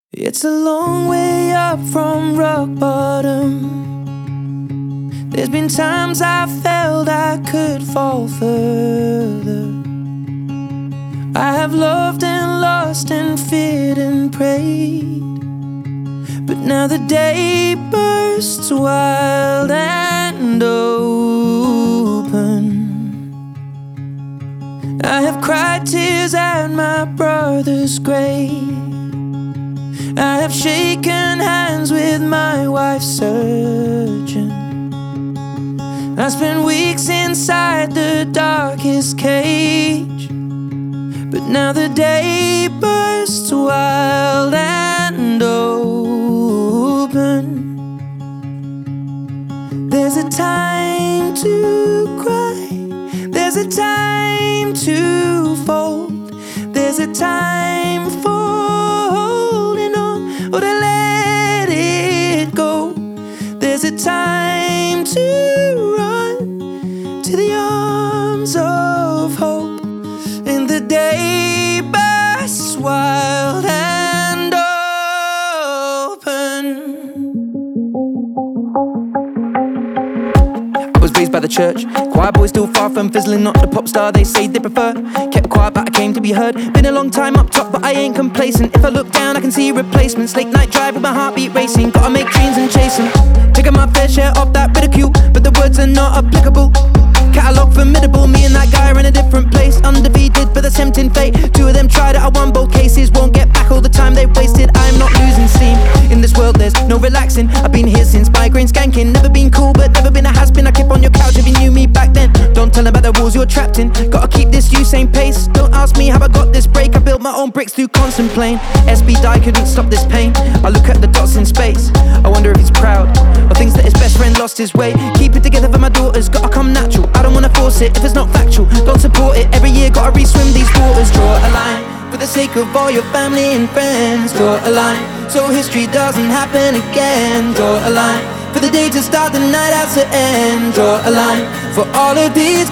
It's a long way up from rock bottom. There's been times I felt I could fall further. I have loved and lost and feared and prayed, but now the day bursts wild and open. I have cried tears at my brother's grave. I have shaken hands with my wife's surgeon. I spent weeks inside the darkest cage, but now the day bursts wild and open. There's a time to cry, there's a time to fold, there's a time for holding on or to let it go. There's a time to run to the arms of hope, and the day bursts wild and open. I was raised by the church, choir boy still far from fizzling, not the pop star they say they prefer. Kept quiet but I came to be heard. Been a long time up top but I ain't complacent. If I look down I can see replacements. Late night drive with my heartbeat racing. Gotta make dreams and chase them. Taking my fair share of that ridicule, but the words are not applicable. Catalogue formidable, me and that guy are in a different place. Undefeated but that's tempting fate. Two of them tried it, I won both cases. Won't get back all the time they've wasted. I'm not losing steam. In this world there's no relaxing. I've been here since migraine skanking. Never been cool but never been a has-been. I keep on your couch if you knew me back then. Don't tell them about the rules you're trapped in. Gotta keep this Usain pace. Don't ask me how I got this break. I built my own bricks through constant pain. SB die couldn't stop this pain. I look at the dots in space. I wonder if he's proud or thinks that his best friend lost his way. Keep it together for my daughters, gotta come natural. I don't wanna force it if it's not factual. Don't support it, every year gotta re-swim these waters. Draw a line for the sake of all your family and friends. Draw a line so history doesn't happen again. Draw a line for the day to start, the night out to end. Draw a line for all of these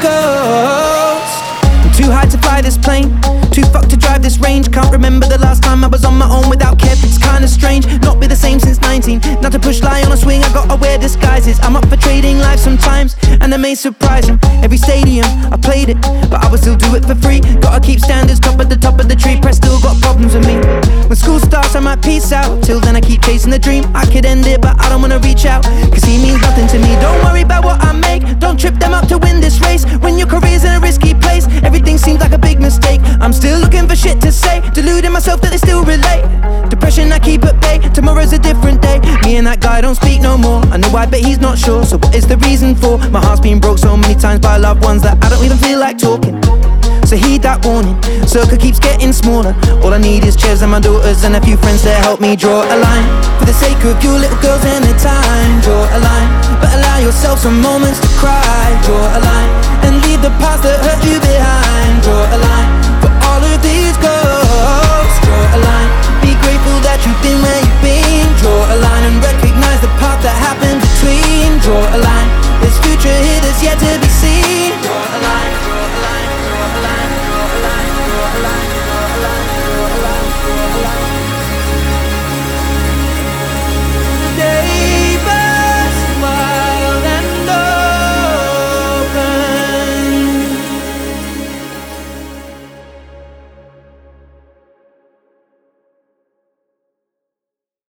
ghosts. I'm too high to fly this plane, too fucked to drive this range. Can't remember the last time I was on my own without Kev. It's kinda strange, not be the same since 19. Not to push lie on a swing, I gotta wear disguises. I'm up for trading life sometimes, and I may surprise him. Every stadium, I played it, but I would still do it for free. Gotta keep standards top of the tree. Press still got problems with me. When school starts I might peace out. Till then I keep chasing the dream. I could end it but I don't wanna reach out, cause he means nothing to me. Don't worry about what I make, don't trip them up to win this race. When your career's in a risky place, everything seems like a big mistake. I'm still looking for shit to say, deluding myself that they still relate. Depression I keep at bay, tomorrow's a different day. Me and that guy don't speak no more, I know I bet he's not sure. So what is the reason for? My heart's been broke so many times by loved ones that I don't even feel like talking. So heed that warning, circle keeps getting smaller. All I need is chairs and my daughters and a few friends to help me draw a line. For the sake of you little girls and the time, draw a line, but allow yourself some moments to cry. Draw a line, and leave the past that hurt you behind. Draw a line,